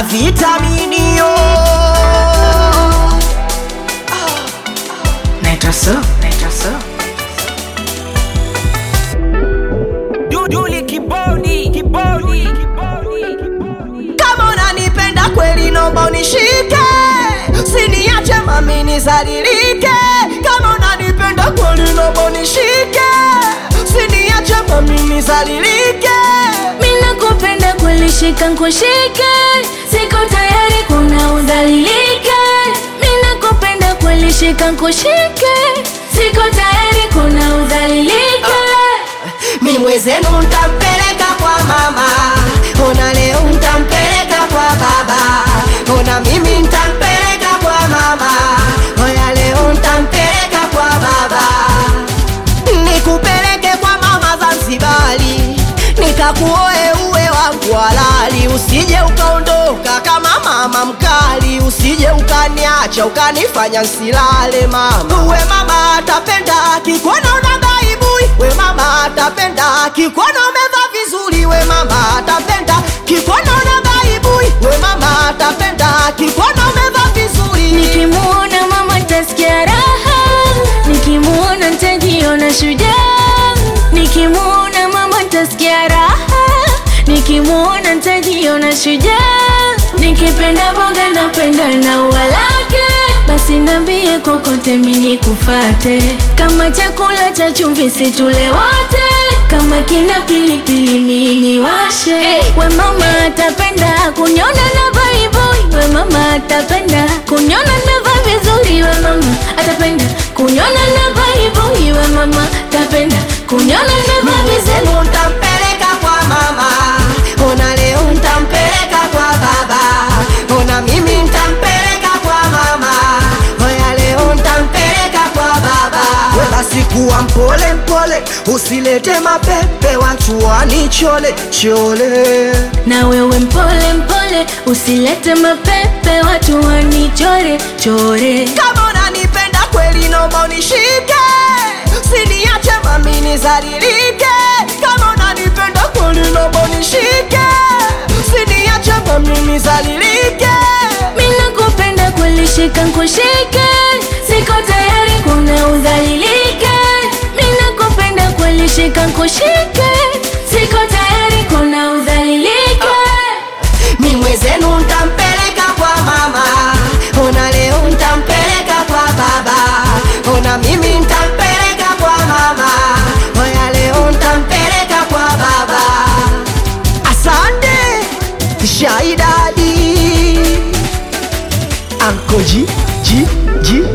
Vitaminio Naitwa so Duduli kibodi Kama unanipenda kweli naomba unishike, usiniache mami nizalilike. Kama unanipenda kweli naomba unishike, usiniache mami nizalilike. Mimi nakupenda kweli, shika nikushike, siko tayari kuna udhalilike. Mimi nakupenda kweli, shika nikushike, siko tayari kuna udhalilike. Mimi mwezenu nitampeleka kwa mama, ona leo nitampeleka kwa baba, ona mimi nitampeleka kwa mama, oya leo nitampeleka kwa baba. Nikupeleke kwa mama Zanzibari, nikakuoe uwe wangu halali. Usije ukaondoka kama mama mkali, usije ukaniacha ukanifanya nsilale mama. Uwe mama atapenda kikuona unabaibui, we mama atapenda kikuona umevaa vizuri, we mama atapenda kikuona unabaibui, we mama atapenda kikuona umevaa vizuri. Nikimuona mama nitasikia raha, nikimuona nitajiona shujaa. Nikimuona mama nitasikia raha, nikimuona nitajiona shujaa. Nikipenda boga napenda na ua lake, basi niambie kokote mimi nikufate. Kama chakula cha chumvi situle wote, kama kina pilipili mimi niwashe. We mama atapenda kuniona na baibui, we mama atapenda kuniona nimevaa vizuri, we mama atapenda kuniona na baibui, we mama atapenda kuniona nimevaa vizuri. Nitampeleka kwa mama, ona leo nitampeleka kwa baba, ona mimi nitampeleka kwa mama, oya leo nitampeleka kwa baba. Basi kuwa mpole mpole, usilete mapepe watu wanichole chole. Na wewe mpole mpole, usilete mapepe watu wanichore chore. Kama unanipenda kweli naomba unishike, usiniache mami nizalilike. Kama unanipenda kweli naomba unishike, usiniache mami nizalilike. Mimi nakupenda kweli, shika nikushike, siko tayari kuna udhalilike. Mimi nakupenda kweli, shika nikushike, siko tayari kuna udhalilike. Mimi mwezenu nitampeleka kwa mama, ona leo nitampeleka kwa baba, ona mimi nitampeleka kwa mama, oya leo nitampeleka kwa baba. Asante Shaidadi Anko G